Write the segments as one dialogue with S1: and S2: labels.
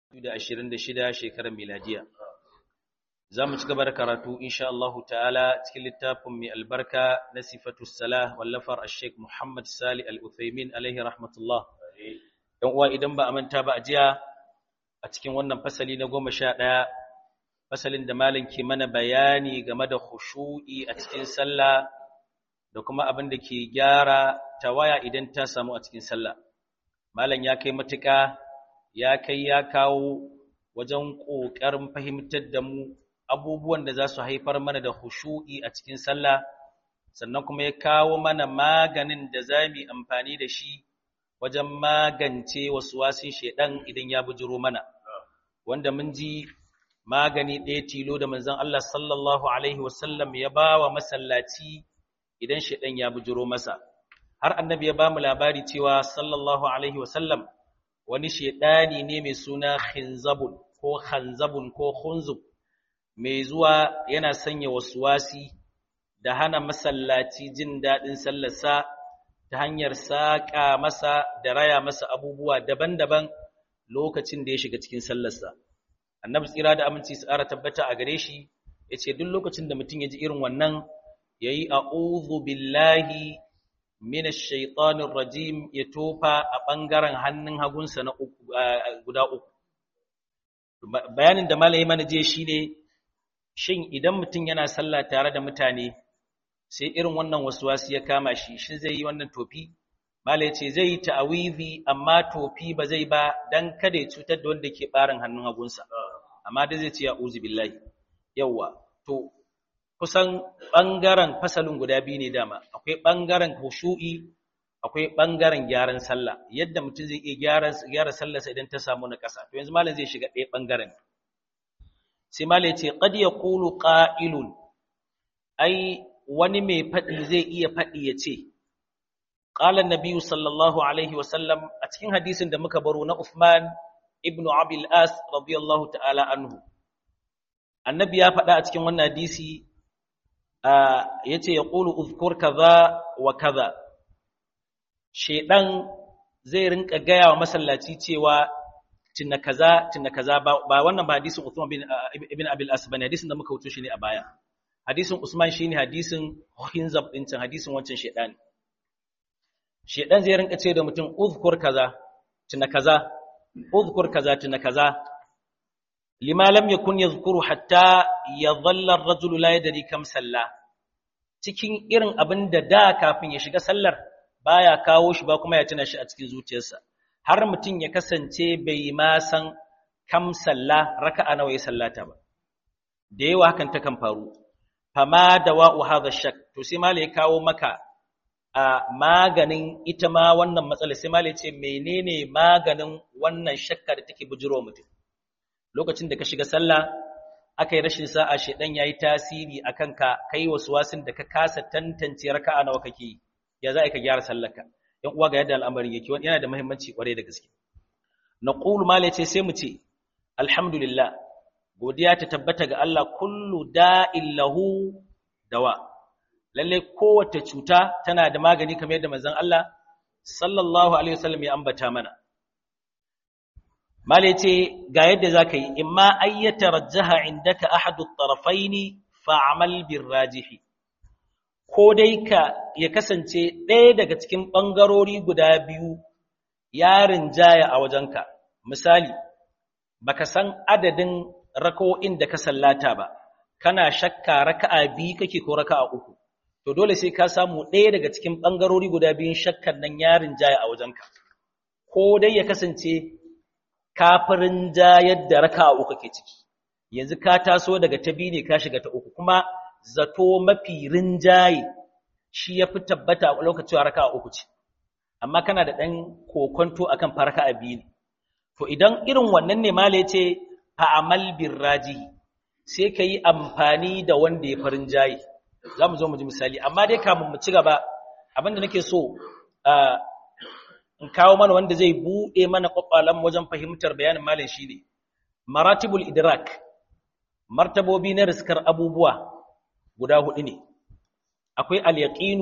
S1: 2026 shekarar miladiya. Za mu ci gaba da karatu insha Allah ta'ala cikin littafin mai albarka na Sifatus Salah wallafar Sheikh Muhammad Salih Al-Uthaymin alaihi rahmatullah. Dan uwa idan ba a manta ba a jiya a cikin wannan fasali na 11 fasalin da malam ke mana bayani game da khushu'i a cikin sallah da kuma abin da ke gyara tawaya idan ta samu a cikin sallah. Malam ya kai matuƙa ya kai ya kawo wajen ƙoƙarin fahimtar da mu abubuwan da za su haifar mana da khushu'i a cikin sallah, sannan kuma ya kawo mana maganin da za mu amfani da shi wajen magance waswasin shedan idan ya bujiro mana, wanda mun ji magani ɗaya tilo da manzon Allah sallallahu alaihi wasallam ya ba wa masallaci idan shedan ya bujiro masa. Har annabi ya ba mu labari cewa sallallahu alaihi wasallam wani shedani ne mai suna khinzabun ko khunzub mai zuwa yana sanya waswasi da hana masallaci jin daɗin sallarsa ta hanyar saƙa masa da raya masa abubuwa daban-daban lokacin da ya shiga cikin sallarsa. Annabi tsira da aminci su ƙara tabbata a gare shi ya ce duk lokacin da mutum ya ji irin wannan ya yi a'udhu billahi minash shaitanir rajim ya tofa a ɓangaren hannun hagunsa na guda uku. Bayanin da malai mana je shine shin idan mutum yana sallah tare da mutane sai irin wannan waswasi ya kama shi, shin zai yi wannan tofi? Malai ce zai yi ta'awizi amma tofi ba zai ba dan kada ya cutar da wanda ke barin hannun hagunsa, amma dai zai ce a'udhu billahi. Yawa to kusan ɓangaren fasalin guda biyu ne dama, akwai ɓangaren khushu'i akwai ɓangaren gyaran sallah, yadda mutum zai iya gyara sallarsa idan ta samu na ƙasa. To yanzu malam zai shiga ɗaya ɓangaren. Sai malam ce qad yaqulu qa'ilun, ai wani mai faɗi zai iya faɗi ya ce qala an-nabiy sallallahu alaihi wa sallam, a cikin hadisin da muka baro na Uthman ibn Abi al-As radiyallahu ta'ala anhu, annabi ya faɗa a cikin wannan hadisi yace yaqulu uzkur kaza wa kaza, shedan zai rinka gaya wa masallaci cewa tunna kaza ba wannan ba hadisin Uthman ibn Abi al-As bane, hadisin da muka wuce shi ne a baya. Hadisin Usman shine hadisin Hinzab din can, hadisin wancan shedan zai rinka ce da mutum uzkur kaza tunna kaza, uzkur kaza tunna kaza, lima lam yakun yadhkuru hatta yadhalla ar-rajulu la yadri kam salla, cikin irin abin da kafin ya shiga sallar baya kawo shi ba kuma ya tuna shi a cikin zuciyarsa, har mutum ya kasance bai ma san kam salla raka'a nawa ya sallata ba. Da yawa hakan ta kan faru. Fama dawa'u hadha shak, to sai malai ya kawo maka a maganin ita ma wannan matsala. Sai malai ya ce menene maganin wannan shakka da take bujiro mutum lokacin da ka shiga sallah, aka yi rashin sa'a shedan yayi tasiri akan ka, kai waswasin da ka kasa tantance raka'a nawa kake yi, ya za ka gyara sallarka. Yan uwa ga yadda al'amarin yake, wani yana da muhimmanci kwarai da gaske. Naqulu malai ce sai mu ce alhamdulillah, godiya ta tabbata ga Allah, kullu da'in lahu dawa, lalle kowace cuta tana da magani kamar yadda manzon Allah sallallahu alaihi wasallam ya ambata mana. Malai ce ga yadda zaka yi, imma ayyata rajjaha indaka ahadu at-tarafaini fa'amal birrajihi, ko dai ya kasance ɗaya daga cikin ɓangarori guda biyu ya rinjaya a wajenka. Misali, baka san adadin raka'o'in da ka sallata ba, kana shakka raka'a biyu kake ko raka'a uku, to dole sai ka samu ɗaya daga cikin ɓangarori guda biyun shakkan nan ya rinjaya a wajenka. Ko dai ya kasance kafirin jayar da raka'a uku ke ciki, yanzu ka taso daga ta biyu ne ka shiga ta uku, kuma zato mafi rinjaye shi ya fi tabbata a lokacin raka'a uku ce, amma kana da ɗan kokonto akan raka'a biyu ne. To idan irin wannan ne mala ce fa'amal birrajihi, sai ka yi amfani da wanda ya farin jaye. Za mu zo mu ji misali, amma dai kamun mu ci gaba, abinda nake so in kawo mana wanda zai buɗe mana ƙwaƙwalan wajen fahimtar bayanin malin shi ne maratibul idrak, martabobi na riskar abubuwa guda hudu ne. Akwai al-yaqinu,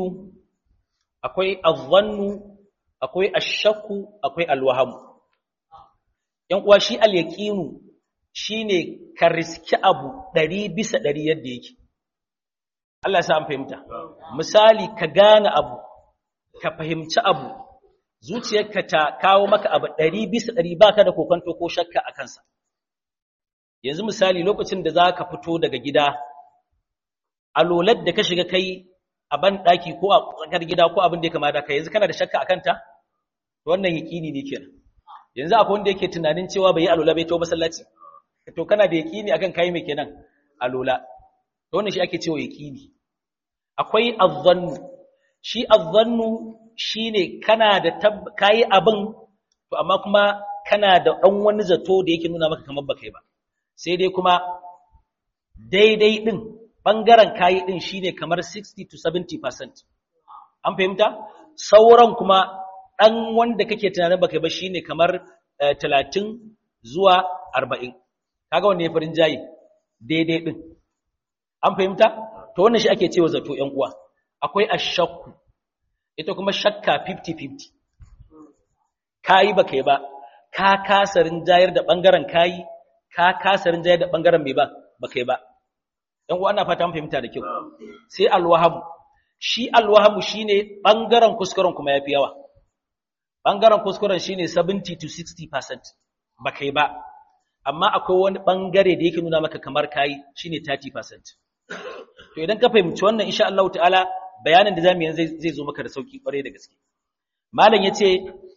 S1: akwai az-zannu, akwai ash-shakku, akwai al-wahamu. ‘yan uwa shi al-yaqinu shine ka riski abu 100% yadda yake. Allah ya sa an fahimta. Misali ka gane abu, ka fahimci abu, zuciyarka ta kawo maka abu 100% baka da kokonto ko shakka a kansa. Yanzu misali lokacin da za ka fito daga gida, alolar da ka shiga kai a ban ɗaki ko a tsakar gida ko abin da ya kamata ka yanzu kana da shakka a kanta? Wannan yaƙini ne kenan. Yanzu akwai wanda yake tunanin cewa bai yi alola bai to masallaci. To kana da yaƙini akan kai mai kenan alola. To wannan shi ake cewa yaƙini. Akwai azzannu. Shi azzannu shine kana da kai abin to amma kuma kana da ɗan wani zato da yake nuna maka kamar baka yi ba. Sai dai kuma daidai ɗin ɓangaren kayi ɗin shi ne kamar 60 to 70%. An fahimta? Sauran kuma ɗan wanda kake tunanin baka ba shi ne kamar 30 zuwa 40. Kaga wanda ya farin jayi daidai ɗin. An fahimta? To wannan shi ake cewa zato ‘yan uwa. Akwai ashakku, ita kuma shakka 50-50. Kayi baka yi ba, ka kasa rinjayar da ɓangaren kayi, ka kasa rinjayar da ɓangaren mai ba, baka yi ba. ‘Yan uwa ana fata mun fahimta da kyau. Sai alwahamu. Shi alwahamu shine ɓangaren kuskuren kuma yafi yawa. Ɓangaren kuskuren shine 70 to 60%. Baka yi ba. Amma akwai wani ɓangare da yake nuna maka kamar kayi shine 30%. To idan ka fahimci wannan insha Allah ta'ala bayanin da zamu yi zai zo maka da sauki kware da gaske. Malam yace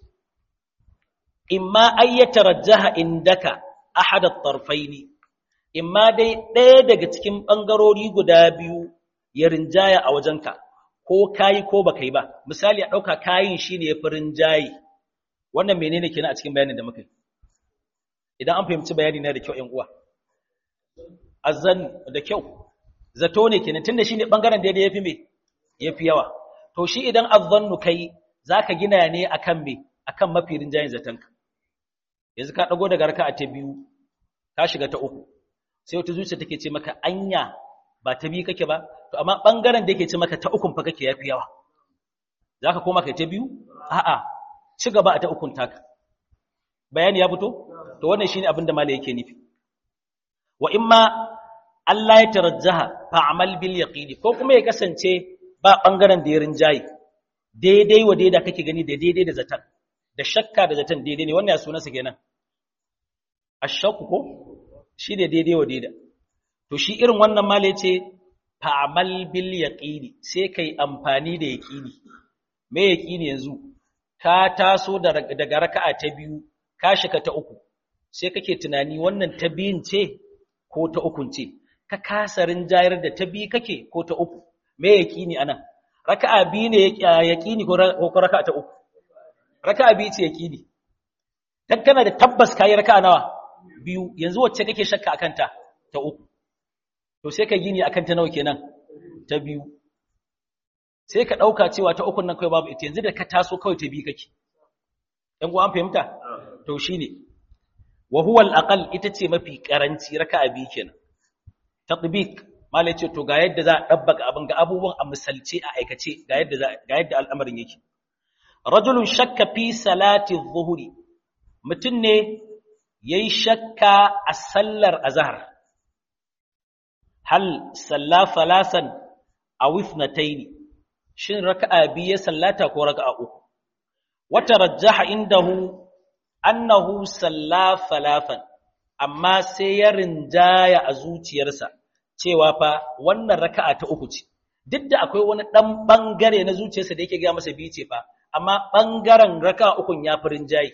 S1: imma ayyatarajjaha indaka ahad at-tarfaini, imma dai ɗaya daga cikin ɓangarori guda biyu ya rinjaya a wajenka, ko kayi ko baka yi ba. Misali a ɗauka kayin shi ne ya fi rinjaye. Wannan menene kenan a cikin bayanin da muka yi? Idan an fahimci bayani na da kyau ‘yan uwa. Azan da kyau, zato ne kenan, tunda shi ne ɓangaren daidai ya fi me? Ya fi yawa. To shi idan azannu kai za ka gina ne akan me? Akan mafi rinjayen zatonka. Yanzu ka ɗago daga raka'a ta biyu, ka shiga ta uku. Sai wata zuciya take ce maka anya ba ta biyu kake ba, to amma ɓangaren da yake ce maka ta ukun fa kake yafi yawa. Za ka koma kai ta biyu? A'a, ci gaba a ta ukun taka. Bayani ya fito? To wannan shine abin da malai yake nufi. Wa imma Allah ya tarajjaha fa'amal bil yaqini, ko kuma ya kasance ba ɓangaren da ya rinjaye. Daidai wa daida kake gani da daidai da zatan. Da shakka da zaton daidai ne, wannan ya sunansa kenan. Ashakku ko? Shi ne daidai wa daida. To shi irin wannan mala ya ce, fa'amal bil yaƙini, sai ka yi amfani da yaƙini. Me yaƙini yanzu? Ka taso daga raka'a ta biyu, ka shiga ta uku, sai kake tunani wannan ta biyun ce ko ta ukun ce, ka kasa rinjayar da ta biyu kake ko ta uku. Me yaƙini a nan? Raka'a biyu ne yaƙini ko raka'a ta uku? Raka'a biyu ce yaƙini. Dan kana da tabbas kayi raka'a nawa? Biyu, yanzu wacce kake shakka akan ta uku. To sai ka gini akan ta nawa kenan? Ta biyu. Sai ka dauka cewa ta ukun nan kai babu ita, yanzu da ka taso kawai ta biyu kake. Dan an fahimta? To shine. Wa huwa al-aqall, ita ce mafi karanci raka'a biyu kenan. Tatbiq, malai ce to ga yadda za a dabbaka abin ga abubuwan a misalce a aikace ga yadda al'amarin yake. Rajulun shakka fi salati adh-dhuhri. Mutun ne yayi shakka a sallar azhar, hal salla falasan aw ithnatayn, shin raka'a biyu ya sallata ko raka'a uku? Wata rajjaha indahu annahu salla falafan, amma sai ya rinjaya a zuciyarsa cewa fa wannan raka'a ta uku ce, duk da akwai wani dan bangare na zuciyarsa da yake ga masa biyu ce fa, amma bangaren raka'a ukun ya fi rinjaye.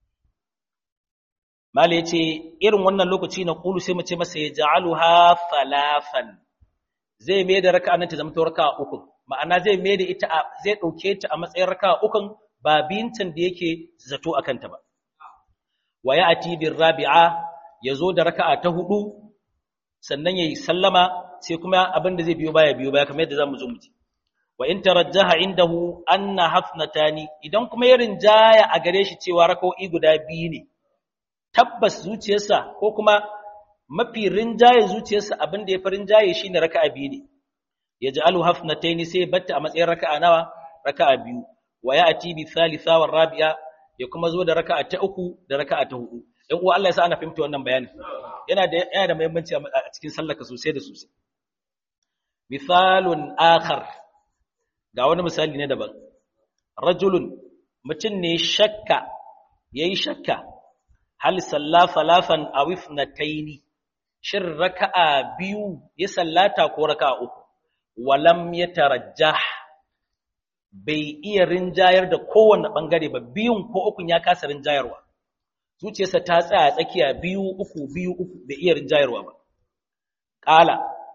S1: Mala ya ce, irin wannan lokaci na ƙulu sai mu ce masa ya ja'aluha falafan, zai mai da raka'a nan ta zama ta raka'a ukun, ma'ana zai mai da ita, zai ɗauke ta a matsayin raka'a ukun ba bintan da yake zato a kanta ba. Wa ya ati bin rabi'a, ya zo da raka'a ta hudu, sannan ya yi sallama, sai kuma abin da zai biyo baya kamar yadda za mu zo mu ji. Wa in tarajjaha indahu anna hafnatani, idan kuma ya rinjaya a gare shi cewa raka'o'i guda biyu ne, tabbas zuciyarsa ko kuma mafi rinjaye zuciyarsa abin da ya fi rinjaye shine raka'a biyu ne, ya ja'alu hafnataini, sai batta a matsayin raka'a nawa? Raka'a biyu. Wa ya'ti bi thalitha war rabi'a, ya kuma zo da raka'a ta uku da raka'a ta hudu. ɗan uwa Allah ya sa ana fahimta wannan bayani yana da muhimmanci a cikin sallarka sosai da sosai misalun akhar ga wani misali ne daban rajulun mutum ne yayi shakka hal salla falafan aw ithnataini shin raka'a biyu ya sallata ko raka'a uku walam yatarajjah bai iya rinjayar da kowanne bangare ba biyun ko ukun ya kasa rinjayarwa zuciyarsa ta tsaya tsakiya biyu uku bai iya rinjayarwa ba qala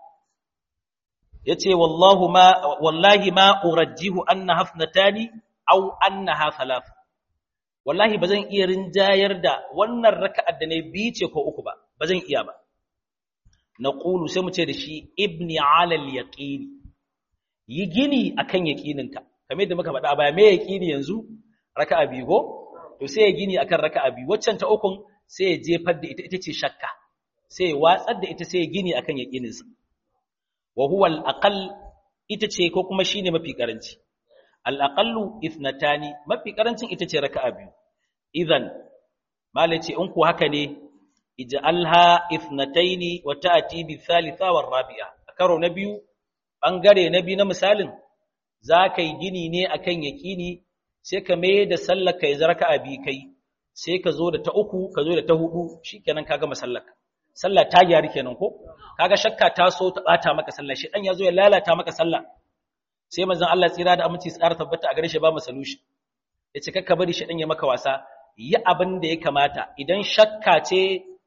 S1: yace wallahi ma urajjihu anna hafnatani aw annaha thalath wallahi bazan iya rinjayar da wannan raka'ar da ne biyu ce ko uku ba bazan iya ba naqulu sai mu ce da shi ibni ala al-yaqin yi gini akan yaqininka kamar yadda muka faɗa baya me yaqini yanzu raka'a biyu go to sai ya gini akan raka'a biyu waccan ta ukun sai ya jefar da ita ce shakka sai ya watsar da ita sai ya gini akan yaqininsa wa huwa al-aqall ita ce ko kuma shine mafi karanci al-aqallu ithnatani mafi karancin ita ce raka'a biyu idan malai ce in ku haka ne ij'alha ithnataini wa ta'ti bi thalitha war rabi'a karo na biyu bangare na biyu na misalin zaka yi gini ne akan yaqini sai ka mai da sallar kai raka'a biyu kai sai ka zo da ta uku ka zo da ta hudu shikenan ka gama sallar sallah ta gyari kenan ko kaga shakka ta so ta bata maka sallah shi dan yazo ya lalata maka sallah sai manzon Allah tsira da aminci tsara tabbata a gare shi ba mu solution yace kakka bari shi dan ya maka wasa yi abin da ya kamata idan shakka ce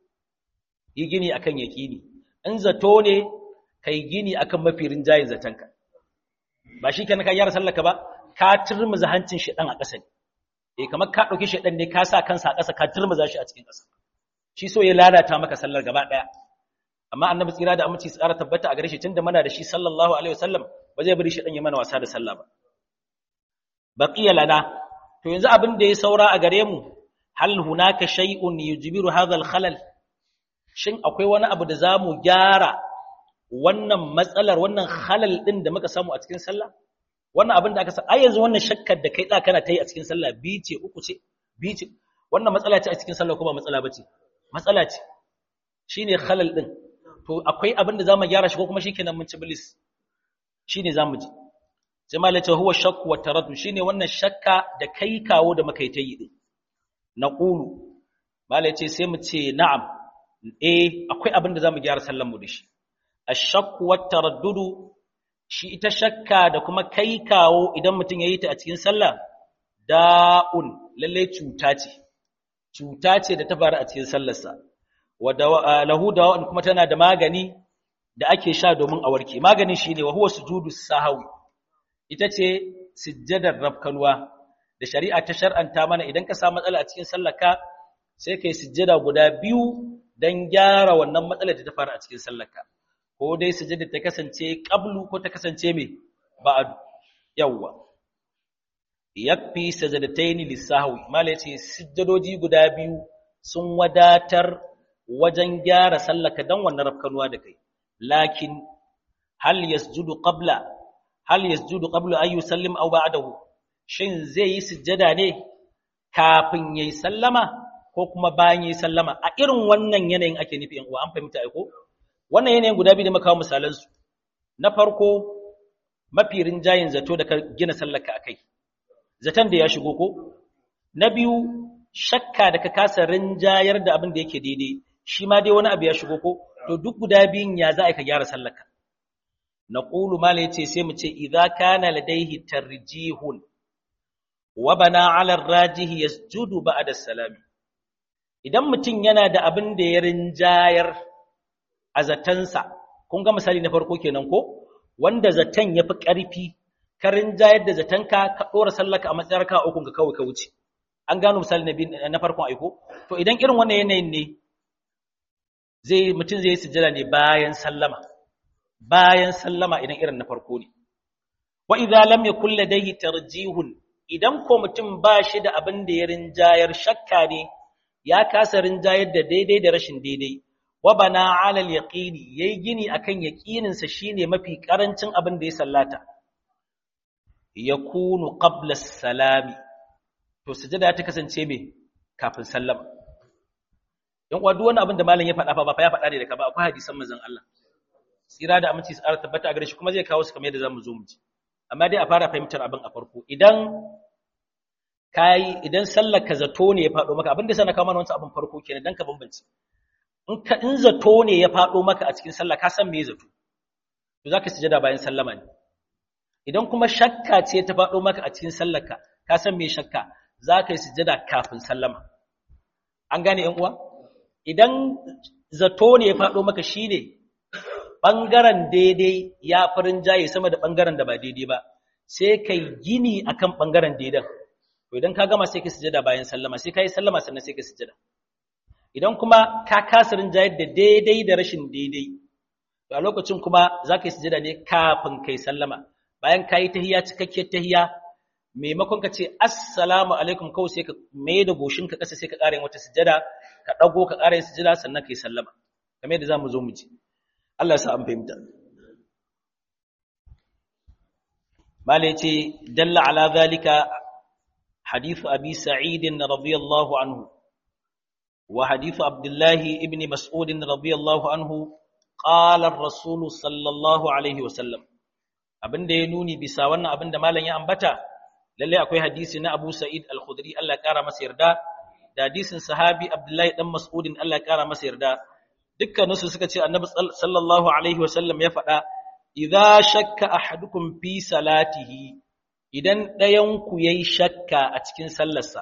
S1: yi gini akan yaqini in zato ne kai gini akan mafi rinjayin zatanka ba shi kenan ka gyara sallar ka ba ka turmuza hancin shi dan a ƙasa ne kamar ka dauki shi dan ne ka sa kansa a ƙasa ka turmuza shi a cikin ƙasa shi so ya lalata maka sallar gaba daya amma annabi tsira da aminci tsara tabbata a gare shi tunda muna da shi sallallahu alaihi wasallam ba zai bari shi dan ya mana wasa da sallah ba baqiya lana to yanzu abin da ya saura a gare mu hal hunaka shay'un yujbiru hadha al-khalal shin akwai wani abu da zamu gyara wannan matsalar wannan khalal din da muka samu a cikin sallah wannan abin da aka sa ai yanzu wannan shakkar da kai da kana ta yi a cikin sallah biyu ce uku ce biyu ce wannan matsala ce a cikin sallah ko ba matsala bace matsala ce shine khalal din to akwai abin da zamu gyara shi ko kuma shikenan mun ci bilis shine zamu ji sai malai ce huwa shakku wa taraddud shine wannan shakka da kai kawo da muka yi ta yi din naqulu malai ce sai mu ce na'am akwai abin da zamu gyara sallan mu da shi ash-shakku wa taraddud shi ita shakka da kuma kai kawo idan mutum yayi ta a cikin sallah da'un lalle cuta ce da ta faru a cikin sallarsa lahu dawa'un kuma tana da magani da ake sha domin a warke maganin shine wa huwa sujudus sahwi ita ce sujjadar rafkanwa da shari'a ta shar'anta mana idan ka samu matsala a cikin sallarka sai kai sujjada guda biyu dan gyara wannan matsalar da ta faru a cikin sallarka ko dai sujjada ta kasance qablu ko ta kasance me ba'd yawwa yakfi sajadataini lisahwi mala yace sujjadoji guda biyu sun wadatar wajen gyara sallaka dan wannan rafkanuwa da kai lakin hal yasjudu qabla ay yusallim aw ba'dahu shin zai yi sujjada ne kafin yayi sallama ko kuma bayan yayi sallama a irin wannan yanayin ake nufi in uwa an fahimta ai ko wannan yanayin guda biyu da muka kawo misalan su na farko mafi rinjayin zato da ka gina sallaka akai zaton da ya shigo ko na biyu shakka da ka kasa rinjayar da abin da yake daidai shi ma dai wani abu ya shigo ko to duk guda biyun ya za ka gyara sallaka naqulu mala yace sai mu ce idza kana ladaihi tarjihun wa bana ala ar-rajih yasjudu ba'da as-salam idan mutum yana da abin da ya rinjayar a zatansa kun ga misali na farko kenan ko wanda zaton yafi ƙarfi ka rinjayar da zatanka ka dora sallaka a matsayar ka ukun ka kawai ka wuce an gano misali na farkon aiko to idan irin wannan yanayin ne mutum zai yi sujjada ne bayan sallama idan irin na farko ne wa idza lam yakul ladayhi tarjihun idan ko mutum ba shi da abin da ya rinjayar shakka ne ya kasa rinjayar da daidai da rashin daidai wa bana ala al-yaqini yayi gini akan yaqinin sa shine mafi karancin abin da ya sallata yakunu qabla as-salami to sujada ta kasance me kafin sallama yan uwa duk wani abin da malam ya faɗa fa ba fa ya faɗa ne da ka ba akwai hadisan manzon Allah tsira da aminci tsara tabbata a gare shi kuma zai kawo su kamar yadda zamu zo mu ji amma dai a fara fahimtar abin a farko idan sallar ka zato ne ya faɗo maka abin da sana kawo mana wancan abin farko kenan dan ka bambance in zato ne ya faɗo maka a cikin sallah ka san me zato to zaka sujada bayan sallama ne idan kuma shakka ce ta faɗo maka a cikin sallarka ka san me shakka zaka yi sujada kafin sallama an gane ƴan uwa idan zato ne ya faɗo maka shine bangaren daidai ya farin jaye sama da bangaren da ba daidai ba sai kai gini akan bangaren daidan to idan ka gama sai ka sujada bayan sallama sai ka yi sallama sannan sai ka sujada idan kuma ka kasirin jayar da daidai da rashin daidai to a lokacin kuma za ka yi sujada ne kafin kai sallama bayan ka yi tahiyya cikakkiyar tahiyya maimakon ka ce assalamu alaikum kawai sai ka mai da goshinka ƙasa sai ka ƙara yin wata sujada ka ɗago ka ƙara yin sujada sannan ka yi sallama kamar yadda za mu zo mu ji Allah ya sa an fahimta malai ce dalla ala zalika hadithu abi sa'id radiyallahu anhu wa hadithu abdullah ibn mas'ud radiyallahu anhu qala ar-rasul sallallahu alaihi wasallam abinda ya nuni bisa wannan abinda malam ya ambata lalle akwai hadisi na Abu Sa'id al-Khudri Allah ya kara masa yarda da hadisin sahabi Abdullah dan Mas'ud Allah ya kara masa yarda dukkaninsu suka ce annabi sallallahu alaihi wasallam ya faɗa idza shakka ahadukum fi salatihi idan ɗayan ku yayi shakka a cikin sallarsa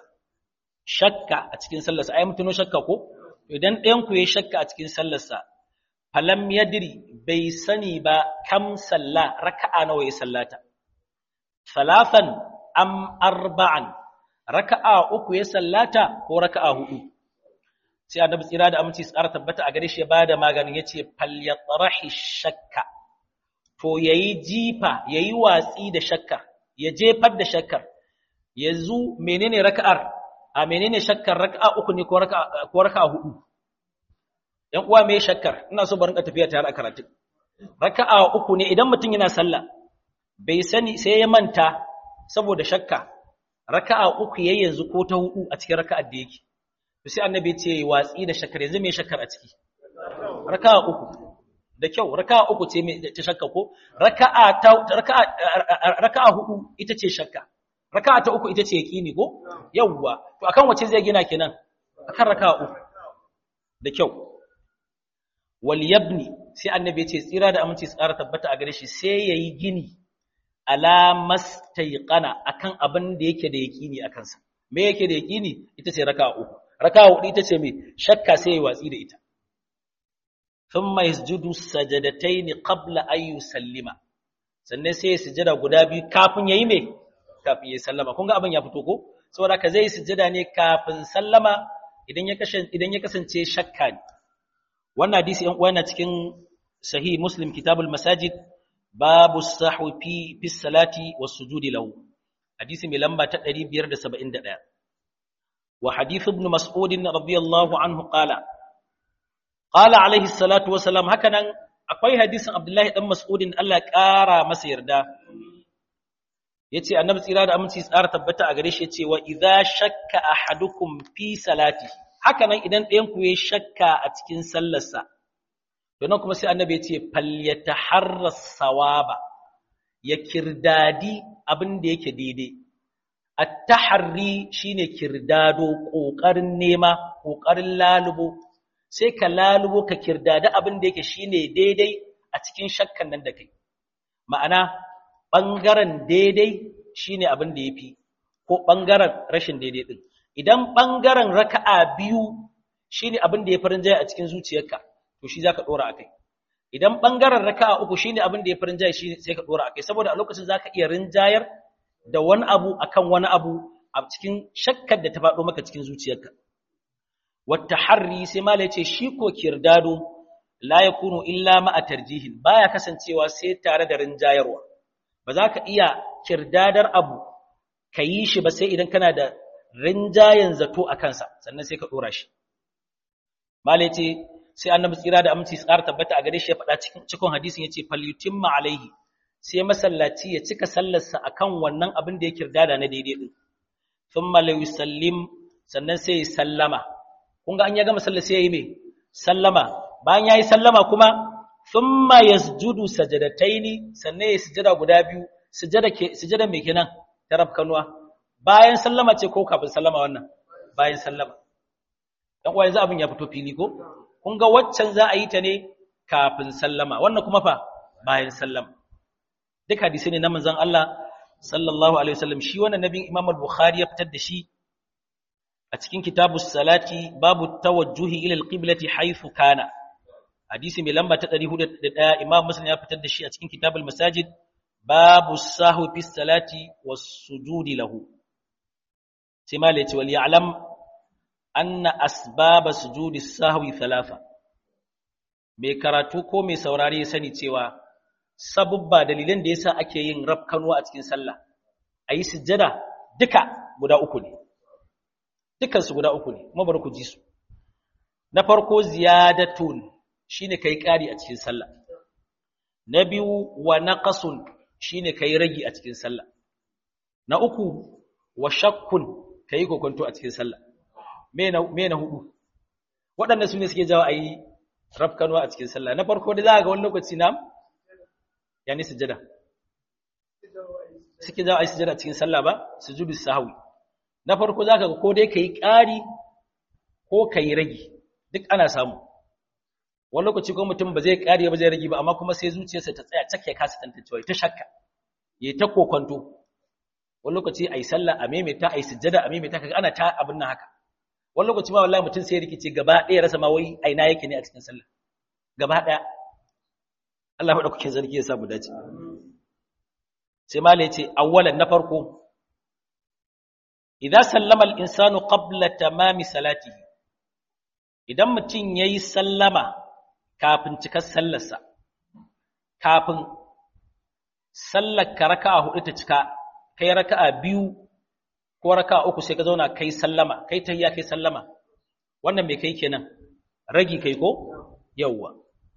S1: ai mutuno shakka ko idan ɗayan ku yayi shakka a cikin sallarsa falam yadri bai sani ba kam salla raka'a nawa ya sallata salafan am arba'an raka'a uku ya sallata ko raka'a hudu sai annabi tsira da aminci tsara tabbata a gare shi ya bada maganin yace falyatrahi shakka to yayi jifa yayi watsi da shakkar ya jefar da shakkar yanzu menene raka'ar a menene shakkar raka'a uku ne ko raka'a hudu yan uwa me shakkar ina so barin ka tafiya tare a karatu raka'a uku ne idan mutum yana sallah bai sani sai ya manta saboda shakka raka'a uku yayin yanzu ko ta hudu a cikin raka'ar da yake to sai annabi ce watsi da shakkar yanzu me shakkar a ciki raka'a uku da kyau raka'a uku ce me ta shakka ko raka'a hudu ita ce shakka raka'a ta uku ita ce yaqini ko yawwa to akan wace zai gina kenan akan raka'a uku da kyau wal yabni sai annabi ce tsira da aminci tsara tabbata a gare shi sai yayi gini ala mastayqana akan abin da yake da yaqini akan sa me yake da yaqini ita ce raka'a uku raka'a hudu ita ce me shakka sai yayi watsi da ita thumma yasjudu sajadatayn qabla an yusallima sannan sai ya sujada guda biyu kafin yayi me kafin yayi sallama kun ga abin ya fito ko saboda ka zai sujada ne kafin sallama idan ya kasance shakka ne wannan hadisi ɗan uwa na cikin sahih muslim kitabul masajid babu sahwi fi salati was sujudi lahu hadisi mai lamba ta 571 wa hadith ibn mas'ud radiyallahu anhu qala alaihi salatu wa salam hakanan akwai hadisin abdullahi dan mas'ud Allah ƙara masa yarda yace annabi tsira da aminci tsara tabbata a gare shi yace wa idza shakka ahadukum fi salati hakanan idan ɗayan ku yayi shakka a cikin sallarsa don kuma sai annabi yace falyataharra sawaba ya kirdadi abin da yake daidai at-tahri shine kirdado kokarin nema kokarin lalubo sai ka lalubo ka kirdada abin da yake shine daidai a cikin shakkan nan da kai ma'ana ɓangaren daidai shine abin da ya fi ko ɓangaren rashin daidai ɗin idan ɓangaren raka'a biyu shine abin da ya farin jaya a cikin zuciyarka to shi za ka ɗora a kai idan ɓangaren raka'a uku shine abin da ya farin jaya shi sai ka ɗora a kai saboda a lokacin za ka iya rinjayar da wani abu akan wani abu a cikin shakkar da ta faɗo maka cikin zuciyarka wata harri sai mala ya ce shi ko kirdado la yakunu illa ma'a tarjihin baya kasancewa sai tare da rinjayarwa ba za ka iya kirdadar abu ka yi shi ba sai idan kana da rinjayen zato a kansa sannan sai ka ɗora shi malai ce sai annabi tsira da aminci tsara tabbata a gare shi ya faɗa cikin hadisin ya ce falyutimma alaihi sai masallaci ya cika sallarsa akan wannan abin da ya kirdada na daidai din thumma la yusallim sannan sai ya sallama kun ga an ya gama sallah sai yayi me sallama bayan yayi sallama kuma thumma yasjudu sajadataini sannan ya sujada guda biyu sujada me kenan tarab kanwa bayan sallama ce ko kafin sallama wannan bayan sallama dan uwa yanzu abin ya fito fili ko kun ga waccan za a yi ta ne kafin sallama wannan kuma fa bayan sallama duk hadisi ne na manzon Allah sallallahu alaihi wasallam shi wannan nabin Imam al-Bukhari ya fitar da shi a cikin kitabus salati babu tawajjuhi ila al-qiblati haythu kana hadisi mai lamba ta 401 Imam Muslim ya fitar da shi a cikin kitabul masajid babu sahwi fi salati was sujudi lahu sai ma lace wal ya'lam anna asbaba sujudi sahwi thalatha mai karatu ko mai saurare ya sani cewa sabubba dalilan da yasa ake yin rafkanuwa a cikin sallah ayi sujjada duka guda uku ne dukan su guda uku ne kuma bari ku ji su na farko ziyadatun shine kai kari a cikin sallah na biyu wa naqasun shine kai ragi a cikin sallah na uku wa shakkun kai kokonto a cikin sallah me na hudu waɗannan su ne suke jawo ayi rafkanuwa a cikin sallah na farko da za ga wani lokaci na yani sujada suke jawo ayi sujada cikin sallah ba sujudu sahwi na farko zaka ga ko dai kai ƙari ko kai ragi duk ana samu wani lokaci ko mutum ba zai ƙari ba zai ragi ba amma kuma sai zuciyarsa ta tsaya take kasa tantancewa ta shakka yayi ta kokonto wani lokaci ayi sallah a maimaita ayi sujada a maimaita kaga ana ta abin nan haka wani lokaci ma wallahi mutum sai ya rikice gaba ɗaya rasa ma wai aina yake ne a cikin sallah gaba ɗaya Allah ya dauke zargi ya sa mu dace sai mala yace awwalan na farko idza sallama al-insanu qabla tamami salatihi idan mutum yayi sallama kafin cikar sallarsa kafin sallar ka raka'a hudu ta cika kai raka'a biyu ko raka'a uku sai ka zauna kai sallama kai tahiyya kai sallama wannan me kai kenan ragi kai ko yawwa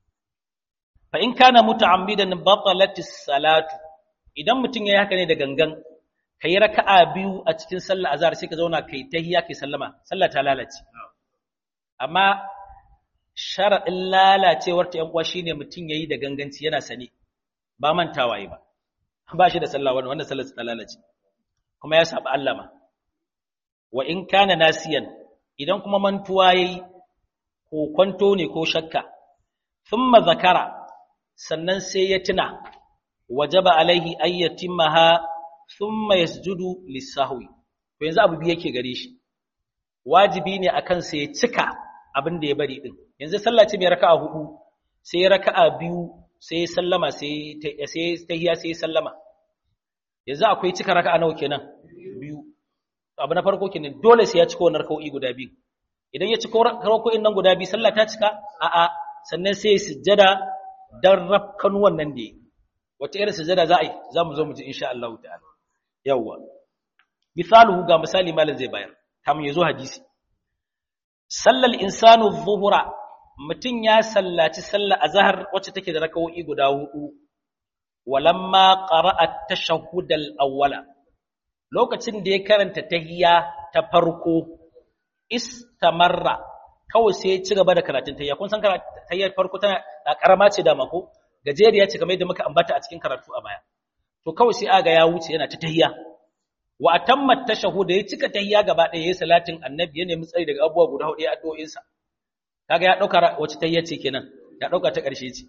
S1: fa in kana muta'ammidan batalatis salatu idan mutum yayi haka ne da gangan kai raka'a biyu a cikin sallar azhar sai ka zauna kai tahiyya kai sallama sallah ta lalace amma sharadin lalacewar ta yan uwa shine mutum yayi da ganganci yana sane ba mantawa yi ba shi da sallah wannan sallar ta lalace kuma ya saba Allah ma wa in kana nasiyan idan kuma mantuwa yayi ko kwanto ne ko shakka thumma zakara sannan sai ya tuna wajaba alaihi ayyatimaha thumma yasjudu lis-sahwi to yanzu abu biyu yake gare shi wajibi ne akan sai ya cika abin da ya bari din yanzu sallah ce mai raka'a hudu sai raka'a biyu sai sallama sai tahiyya sai sallama yanzu akwai cika raka'a nawa kenan biyu abu na farko kenan dole sai ya cika wannan raka'o'i guda biyu idan ya cika raka'o'in nan guda biyu sallah ta cika a'a sannan sai sujjada dan rafkan wannan da wata irin sujjada za a yi za mu zo mu ji insha Allah ta'ala yawwa misaluhu ga misali malam zai bayar kamun yazo hadisi sallal insanu dhuhra mutun ya sallaci sallar azhar wacce take da raka'o'i guda hudu walamma qara'a at-tashahhud al-awwala lokacin da ya karanta tahiyya ta farko istamarra kawai sai ya ci gaba da karatun tahiyya kun san tahiyyar farko tana karama ce da mako gajeriya ce kamar yadda muka ambata a cikin karatu a baya to kawai sai aga ya wuce yana ta tahiyya wa atamma at-tashahhud ya cika tahiyya gaba ɗaya yayin salatin annabi ya nemi tsari daga abubuwa guda hudu ya addu'o'in sa kaga ya dauka wace tahiyya ce kenan ya dauka ta ƙarshe ce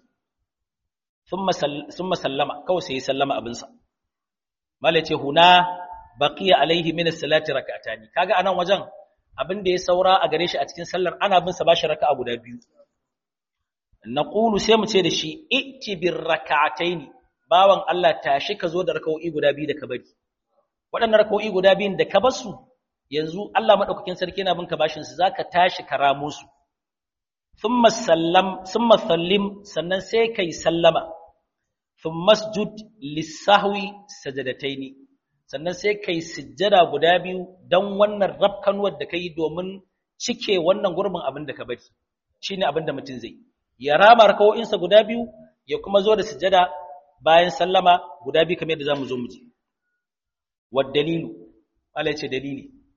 S1: summa sallama kawai sai ya sallama abin sa mallai ce huna baqiya alaihi min as-salati rak'atani kaga anan wajen abin da ya saura a gare shi a cikin sallar ana bin sa bashi raka'a guda biyu naqulu sai mu ce da shi itti bir rak'ataini bawan Allah tashi ka zo da raka'o'i guda biyu da ka bari waɗannan raka'o'i guda biyun da ka bar su yanzu Allah madaukakin sarki yana bin ka bashin su zaka tashi karamo su thumma sallim sannan sai kai sallama thumma sujud lis-sahwi sajadataini sannan sai kai sujjada guda biyu dan wannan rafkanuwar da kai domin cike wannan gurbin abin da ka bari shine abin da mutum zai ya rama rakawoyinsa guda biyu ya kuma zo da sujjada bayan sallama guda biyu kamar yadda zamu zo mu ji wad dalilu Allah ce dalili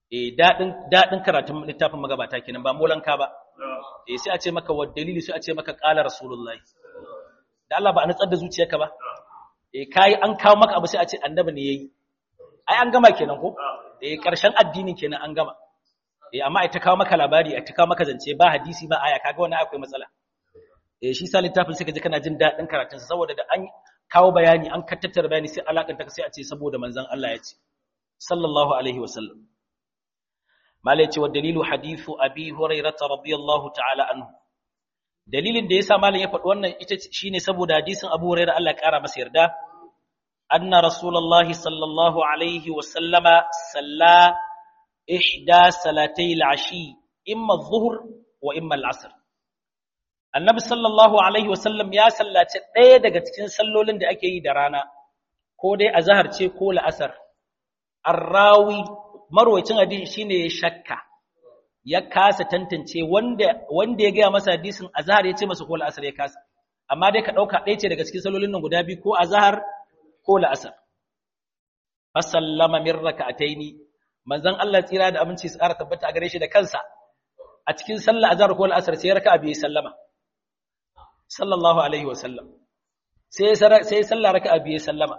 S1: dadin karatun littafin magabata kenan ba molanka ba sai a ce maka wa dalili sai a ce maka qala rasulullahi da Allah ba a nutsar da zuciyarka ba kai an kawo maka abu sai a ce annabi ne yayi ai an gama kenan ko karshen addini kenan an gama amma ai ta kawo maka labari ai ta kawo maka zance ba hadisi ba aya kaga wannan akwai matsala shi sa littafin sai ka ji kana jin dadin karatun sa saboda da an kawo bayani an tattara bayani sai alakanta sai a ce saboda manzon Allah ya ce sallallahu alaihi wasallam malai ce wa dalilu hadithu abi hurairah radiyallahu ta'ala anhu dalilin da yasa malam ya faɗi wannan ita shine saboda hadisin abu hurairah Allah ya kara masa yarda anna rasulullahi sallallahu alaihi wasallama salla ihda salatay al-ashi imma adh-dhuhr wa imma al-'asr annabi sallallahu alaihi wasallam ya sallace ɗaya daga cikin sallolin da ake yi da rana ko dai azhar ce ko la'asar arrawi marwayacin hadisi shine ya shakka ya kasa tantance wanda ya gaya masa hadisin azhar ya ce masa ko la'asar ya kasa amma dai ka dauka ɗaya ce daga cikin sallolin nan guda biyu ko azhar ko la'asar fa sallama min rak'ataini manzon Allah tsira da aminci su ƙara tabbata a gare shi da kansa a cikin sallar azhar ko la'asar sai raka'a biyu sallama sallallahu alaihi wasallam sai sallar raka'a biyu sallama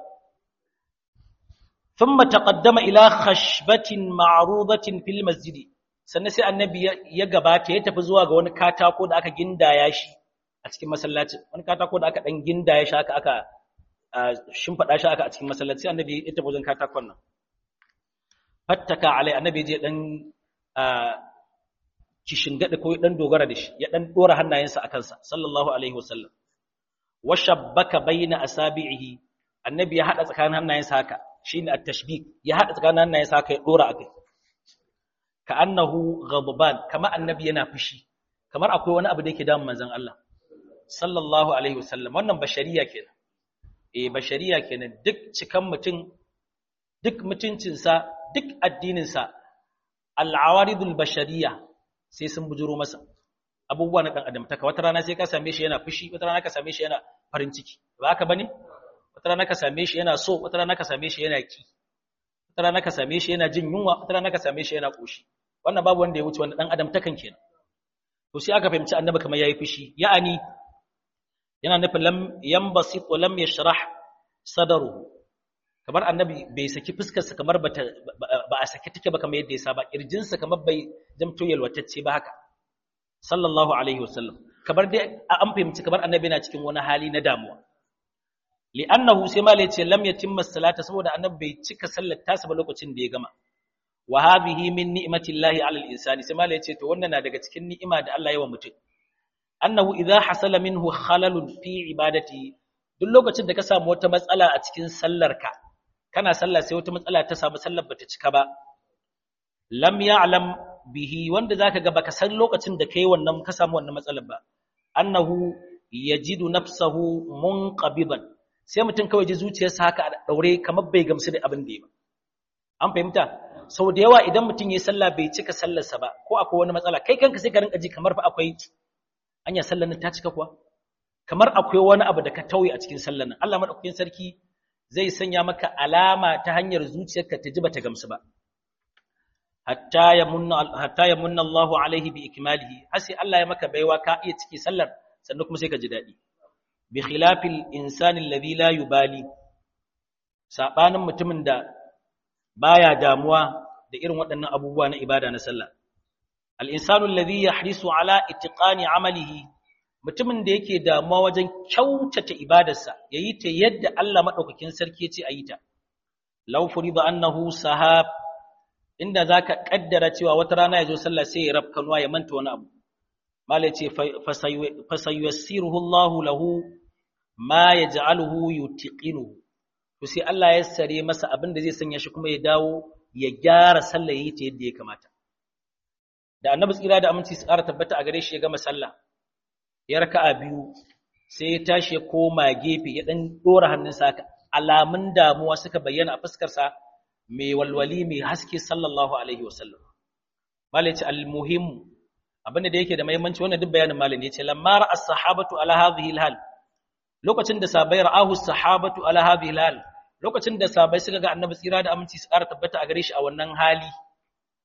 S1: ثم تقدم إلى خشبة معروضة في المسجد sannan sai annabi ya gabata ya tafi zuwa ga wani katako da aka gindaya shi a cikin masallacin wani katako da aka dan gindaya shi aka shimfada shi aka a cikin masallaci sai annabi ya tafi wajen katakon nan fattaka alai annabi je dan kishingade ko dan dogara da shi ya dan dora hannayensa akan sa sallallahu alaihi wasallam washabbaka baina asabi'ihi annabi ya hada tsakanin hannayensa haka shine at-tashbik ya hada tsakanin hannayensa haka ya dora akai ka annahu ghadban kama annabi yana fushi kamar akwai wani abu da yake damun manzon Allah sallallahu alaihi wasallam wannan bashariya kenan bashariya kenan duk cikan mutum duk mutuncinsa duk addininsa al-awaridul bashariya sai sun bujuro masa abubuwa na dan adam taka wata rana sai ka same shi yana fushi wata rana ka same shi yana farin ciki ba haka bane wata rana ka same shi yana so wata rana ka same shi yana ki wata rana ka same shi yana jin yunwa wata rana ka same shi yana koshi wannan babu wanda ya wuce wanda dan adam takan kenan to sai aka fahimci annabi kamar yayi fushi ya'ani yana nufin lam yanbasit wa lam yashrah sadruhu kamar annabi bai saki fuskar sa kamar ba a saki take ba kamar yadda ya saba kirjin sa kamar bai jamto yalwatacce ba haka sallallahu alaihi wasallam kamar dai an fahimci kamar annabi yana cikin wani hali na damuwa li'annahu sai ma yace lam yatimma salata saboda annabi bai cika sallar tasa ba lokacin da ya gama wa hadhihi min ni'matillahi 'ala al-insani sai ma yace to wannan na daga cikin ni'ima da Allah ya wa mutum annahu idha hasala minhu khalalun fi ibadati duk lokacin da ka samu wata matsala a cikin sallarka kana sallah sai wata matsala ta samu sallar bata cika ba lam ya'lam bihi wanda zaka ga baka san lokacin da kai wannan ka samu wannan matsalar ba annahu yajidu nafsahu munqabidan sai mutum kawai ji zuciyarsa haka a daure kamar bai gamsu da abin da ya ba an fahimta sau da yawa idan mutum ya sallah bai cika sallarsa ba ko akwai wani matsala kai kanka sai ka rinka ji kamar fa akwai anya sallar nan ta cika kuwa kamar akwai wani abu da ka tauye a cikin sallar nan Allah madaukakin sarki zai sanya maka alama ta hanyar zuciyarka ta ji bata gamsu ba hatta yamunna Allahu alaihi bi ikmalihi har sai Allah ya maka baiwa ka iya ciki sallar sannan kuma sai ka ji dadi bi khilafil insani alladhi la yubali sabanin mutumin da baya damuwa da irin waɗannan abubuwa na ibada na sallah al insanu alladhi yahrisu ala itqani amalihi mutumin da yake damuwa wajen kyautata ibadarsa yayi ta yadda Allah madaukakin sarki ya ce ayi ta law furida annahu sahab inda zaka kaddara cewa wata rana yazo sallah sai ya rabkanwa ya manta wani abu malai ce fasayyassiruhu Allahu lahu ma yaj'aluhu yutiqinuhu to sai Allah ya sare masa abin da zai sanya shi kuma ya dawo ya gyara sallah yayi ta yadda ya kamata da annabi tsira da aminci su ƙara tabbata a gare shi ya gama sallah ya raka'a biyu sai ya tashi ya koma gefe ya dan dora hannunsa haka alamun damuwa suka bayyana a fuskar sa mai walwali mai haske sallallahu alaihi wasallam malai ce almuhim abinda da yake da muhimmanci wannan duk bayanin malai ne yace lamma ra'a as-sahabatu ala hadhihi al-hal lokacin da sahabbai ra'ahu as-sahabatu ala hadhihi al-hal lokacin da sahabbai suka ga annabi tsira da aminci su ƙara tabbata a gare shi a wannan hali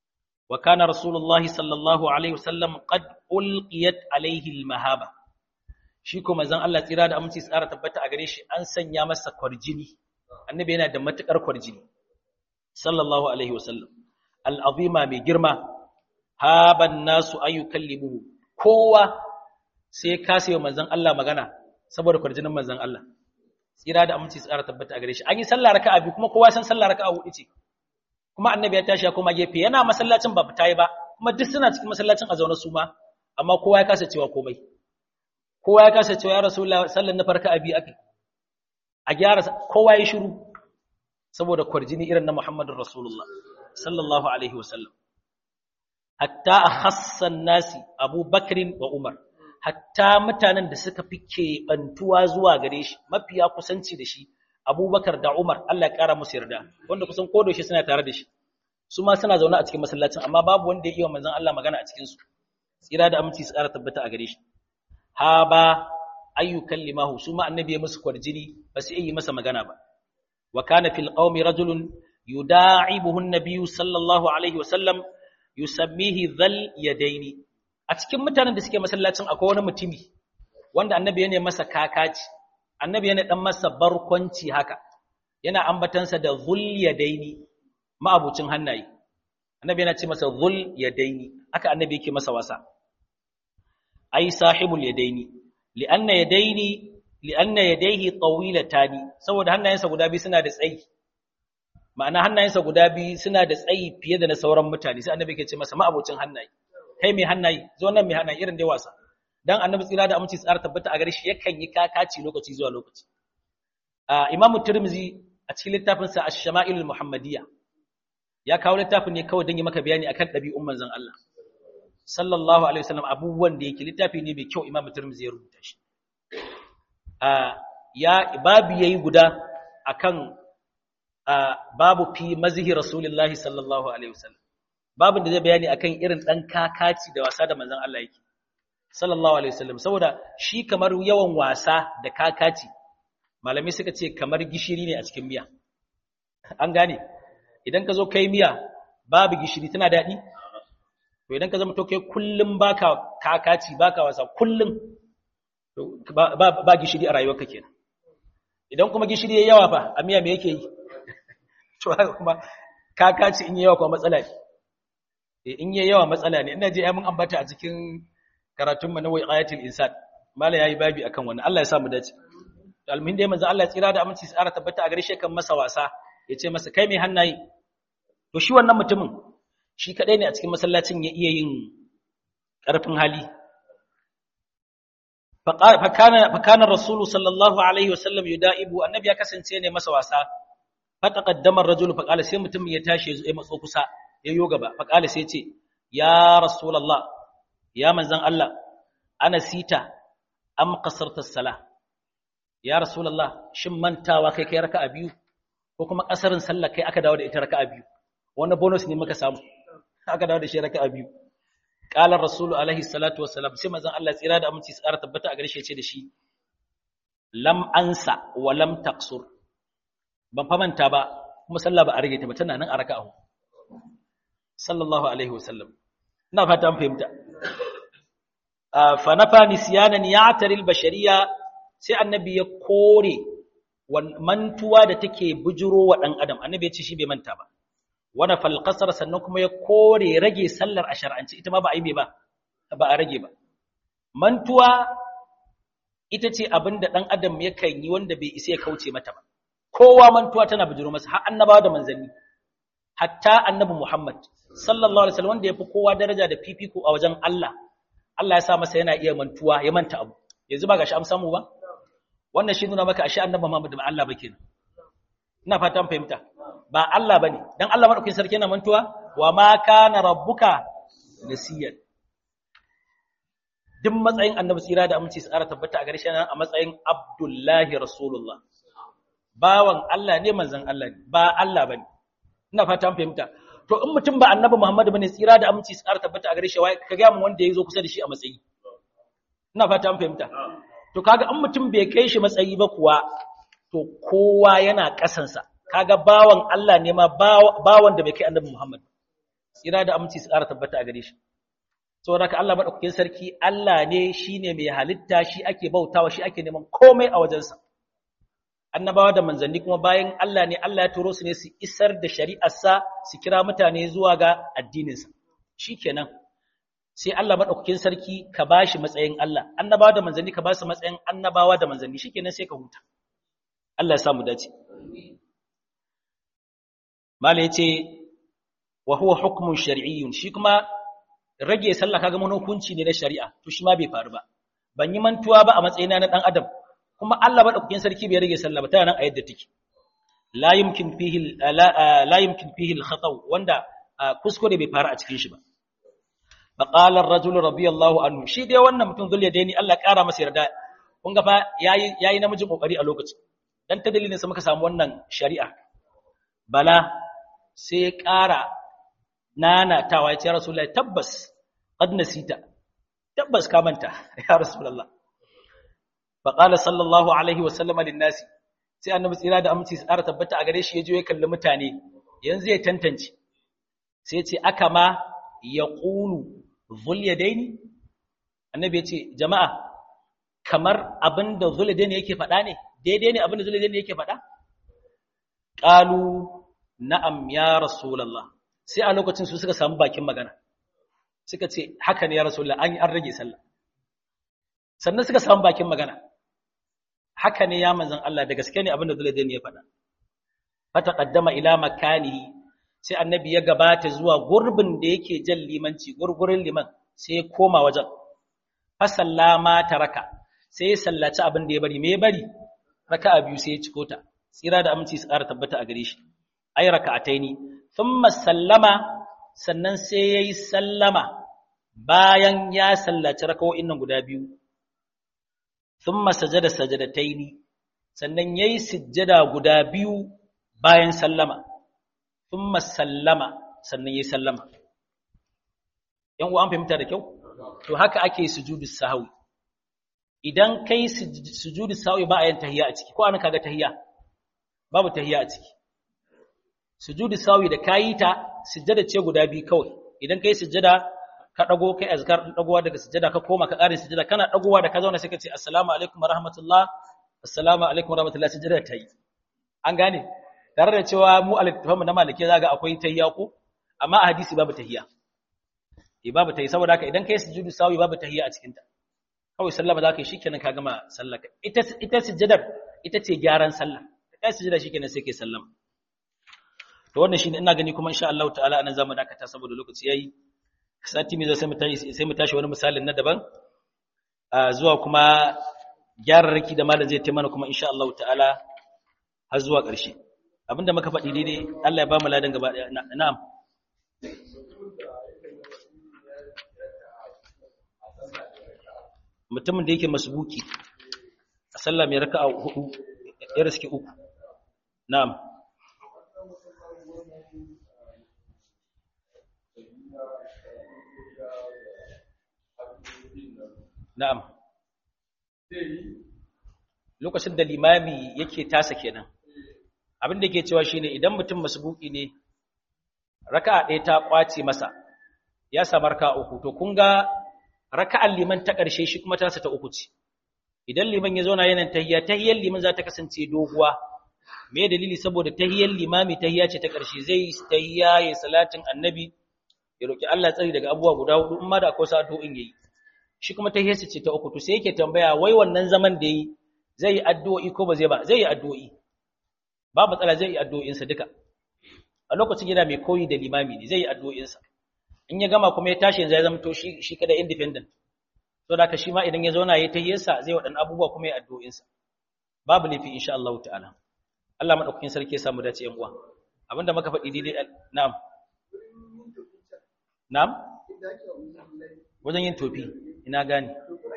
S1: wa kana rasulullahi sallallahu alaihi wasallam qad ulqiyat alaihi almahaba shi ko manzon Allah tsira da aminci tsara tabbata a gare shi an sanya masa kwarjini annabi yana da matukar kwarjini sallallahu alaihi wasallam al'azima mai girma haban nasu ayyukallimuhu kowa sai ka sayo manzon Allah magana saboda kwarjinin manzon Allah tsira da aminci tsara tabbata a gare shi an yi sallah raka'a biyu kuma kowa san sallah raka'a hudu ce kuma annabi ya tashi ya koma gefe yana masallacin ba fita yi ba kuma duk suna cikin masallacin a zaune su ma amma kowa ya kasa cewa komai kowa ya kasa cewa ya rasulullah sallan na farka abi akai a gyara kowa ya shiru saboda kwarjini irin na Muhammadur Rasulullah sallallahu alaihi wasallam hatta akhassan nasi Abu Bakr wa Umar hatta mutanen da suka fi keɓantuwa zuwa gare shi mafiya kusanci da shi Abubakar da Umar Allah ya kara musu yarda wanda kusan kodayaushe suna tare da shi su ma suna zaune a cikin masallacin amma babu wanda ya yi wa manzon Allah magana a cikin su tsira da aminci su ƙara tabbata a gare shi ha ba ayyukan limahu su ma annabi ya musu kwarjini ba su yi masa magana ba wa kana fil qaumi rajulun yuda'ibuhu an-nabiy sallallahu alaihi wa sallam yusammihi dhal yadaini a cikin mutanen da suke masallacin akwai wani mutumi wanda annabi ya ne masa kakaci annabi yana dan masa barkwanci haka yana ambatansa da dhul yadaini ma'abucin hannaye annabi yana ce masa dhul yadaini haka annabi yake masa wasa ai sahibul yadaini li'anna yadayhi tawilatani saboda hannayensa guda biyu suna da tsayi ma'ana hannayensa guda biyu suna da tsayi fiye da na sauran mutane sai annabi yake ce masa ma'abucin hannaye kai mai hannaye zo nan mai hannaye irin dai wasa dan annabi tsira da aminci tsara tabbata a gare shi yakan yi kakaci lokaci zuwa lokaci imamu tirmizi a cikin littafin sa ash-shama'il muhammadiyya ya kawo littafin ne kawai dan yi maka bayani akan dabi'un manzon Allah sallallahu alaihi wasallam abubuwan da yake littafi ne mai kyau imamu tirmizi ya rubuta shi ya babu yayi guda akan babu fi mazhi rasulullahi sallallahu alaihi wasallam babin da zai bayani akan irin dan kakaci da wasa da manzon Allah yake sallallahu alaihi wasallam saboda shi kamar yawan wasa da kakaci malamai suka ce kamar gishiri ne a cikin miya an gane idan ka zo kai miya babu gishiri tana dadi to idan ka zama to kai kullum baka kakaci baka wasa kullum to ba gishiri a rayuwarka kenan idan kuma gishiri yayi yawa fa a miya me yake yi to kuma kakaci in yayi yawa kuma matsala ne in yayi yawa matsala ne ina je ai mun ambata a cikin karatun mu na wayatul insan mala yayi babi akan wannan Allah ya sa mu dace to almuhim dai manzo Allah ya tsira da aminci tsara tabbata a gare shi kan masa wasa yace masa kai mai hannaye to shi wannan mutumin shi kadai ne a cikin masallacin ya iya yin karfin hali fakana rasulu sallallahu alaihi wasallam yudaibu annabi ya kasance ne masa wasa fataqaddama ar-rajulu faqala sai mutum ya tashi ya matso kusa ya yo gaba faqala sai ce ya rasulullah ya manzon Allah ana sita am qasarta as-salah ya rasulullah shin mantawa kai raka'a biyu ko kuma kasarin sallah kai aka dawo da ita raka'a biyu wannan bonus ne muka samu aka dawo da shi raka'a biyu qala rasulu alaihi salatu wassalam sai manzon Allah tsira da aminci tsara tabbata a gare shi ce da shi lam ansa wa lam taqsur ban famanta ba kuma sallah ba a rage ta ba tana nan a raka'a sallallahu alaihi wasallam ina fata an fahimta fa nafa nisyanan ya'tari al-bashariyya sai annabi ya kore mantuwa da take bujuro wa dan adam annabi ya ce shi bai manta ba wana fal qasr sannan kuma ya kore rage sallar a shar'anci ita ma ba a yi ba a rage ba mantuwa ita ce abinda dan adam yakan yi wanda bai isa ya kauce mata ba kowa mantuwa tana bujuro masa har annabawa da manzanni hatta annabi Muhammad sallallahu alaihi wasallam wanda yafi kowa daraja da fifiko a wajen Allah Allah ya sa masa yana iya mantuwa ya manta abu yanzu ba gashi an samu ba wannan shi nuna maka ashe annabi Muhammad ba Allah ba kenan ina fatan fahimta ba Allah bane dan Allah madaukakin sarki yana mantuwa wa ma kana rabbuka nasiyan duk matsayin annabi tsira da aminci tsara tabbata a garshen a matsayin Abdullahi Rasulullah bawan Allah ne manzon Allah ne ba Allah bane ina fatan fahimta to in mutum ba annabi Muhammad bane tsira da aminci tsara tabbata a garshen wai ka ga mun wanda yazo kusa da shi a matsayi ina fatan fahimta to kaga in mutum bai kai shi matsayi ba kuwa to kowa yana kasansa kaga bawan Allah ne ma bawan da bai kai annabi Muhammad tsira da aminci su ƙara tabbata a gare shi saboda haka Allah madaukakin sarki Allah ne shine mai halitta shi ake bautawa shi ake neman komai a wajensa annabawa da manzanni kuma bayan Allah ne Allah ya turo su ne su isar da shari'arsa su kira mutane zuwa ga addininsa shikenan sai Allah madaukakin sarki ka bashi matsayin Allah annabawa da manzanni ka ba su matsayin annabawa da manzanni shikenan sai ka huta Allah ya sa mu dace mala yace wa huwa hukmun shar'iyyun shi kuma rage sallah kaga mun hukunci ne na shari'a to shi ma bai faru ba ban yi mantuwa ba a matsayina na dan adam kuma Allah madaukakin sarki bai rage sallah ba ta nan a yadda take la yumkin fihi al-khata wanda kuskure bai faru a cikin shi ba faqala ar-rajul radiyallahu anhu shi dai wannan mutum Zulyadaini Allah kara masa yarda kun ga fa yayi namijin kokari a lokacin dan ta dalilin sa muka samu wannan shari'a bala sai ya kara nanatawa ya ce rasulullahi tabbas qad nasita tabbas ka manta ya rasulullah faqala sallallahu alaihi wasallam lin-nas sai annabi tsira da aminci su tsara tabbata a gare shi ya je ya kalli mutane yanzu ya tantance sai ya ce aka ma yaqulu Zulyadaini annabi ya ce jama'a kamar abinda Zulyadaini yake faɗa ne daidai ne abinda Zulyadaini yake faɗa qalu na'am ya rasulullah sai a lokacin su suka samu bakin magana suka ce haka ne ya rasulullah an rage sallah sannan suka samu bakin magana haka ne ya manzon Allah da gaske ne abinda Zulyadaini ya faɗa fata qaddama ila makanihi sai annabi ya gabata zuwa gurbin da yake jan limanci gurgurin liman sai ya koma wajen fa sallama taraka sai ya sallaci abin da ya bari me ya bari raka'a biyu sai ya ciko ta tsira da aminci su ƙara tabbata a gare shi ay raka'ataini thumma sallama sannan sai yayi sallama bayan ya sallaci raka'o'in nan guda biyu thumma sajada sajadataini sannan yayi sujjada guda biyu bayan sallama thumma sallama sannan yayi sallama yan uwa an fahimta da kyau to haka ake sujudu sahwi idan kai sujudu sahwi ba a yin tahiyya a ciki ko an kaga tahiyya babu tahiyya a ciki sujudu sahwi da kayi ta sujjada ce guda biyu kawai idan kai sujjada ka dago kai azkar din dagowa daga sujjada ka koma ka ƙarin sujjada kana dagowa da ka zauna sai ka ce assalamu alaikum warahmatullah assalamu alaikum warahmatullah sujjada ta yi an gane tare da cewa mu al-tafahum na malike zaga akwai tahiyya ko amma a hadisi babu tahiyya babu tahiyya saboda haka idan kai sujudu sahwi babu tahiyya a cikin ta kawai sallama zaka yi shikenan ka gama sallaka ita sujjadar ita ce gyaran sallah kai sujjada shikenan sai kai sallama to wannan shine ina gani kuma insha Allah ta'ala anan zamu dakata saboda lokaci yayi sati mai sai mu tashi wani misalin na daban zuwa kuma gyararraki da malam zai taimana kuma insha Allah ta'ala har zuwa ƙarshe abinda muka faɗi daidai Allah ya ba mu ladan gaba ɗaya na'am mutumin da yake masbuki a sallah mai raka'a 4 ya riski 3 na'am na'am lokacin da limami yake tasa kenan abin da yake cewa shine idan mutum masbuki ne raka'a ɗaya ta kwace masa ya samu raka'a 3 to kun ga raka'ar liman ta ƙarshe shi kuma tasa ta 3 ce idan liman ya zauna yana tahiyyar liman za ta kasance doguwa me dalili saboda tahiyyar limami tahiyya ce ta ƙarshe zai tahiyya ya salatin annabi ya roki Allah tsari daga abubuwa guda 4 in ma da akwai sa'o'in yayi shi kuma tahiyyarsa ce ta 3 to sai yake tambaya wai wannan zaman da yi zai yi addu'o'i ko ba zai ba zai yi addu'o'i ba matsala zai yi addu'o'insa duka a lokacin yana mai koyi da limami ne zai yi addu'o'insa in ya gama kuma ya tashi yanzu ya zama to shi kada independent to da ka shi ma idan ya zauna ya tahiyyarsa zai waɗannan abubuwa kuma ya addu'o'insa babu laifi insha Allah ta'ala Allah madaukakin sarki ya samu dace yan uwa abinda muka faɗi daidai na'am na'am wajen yin tofi ina gane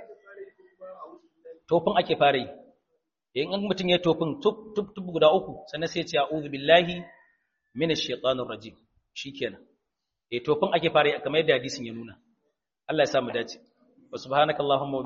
S1: tofin ake fara yi in mutum ya tofin tuf guda 3 sannan sai ya ce a'udhu billahi minash shaitanir rajim shikenan tofin ake fara yi kamar yadda hadisin ya nuna Allah ya sa mu dace wa subhanakallahumma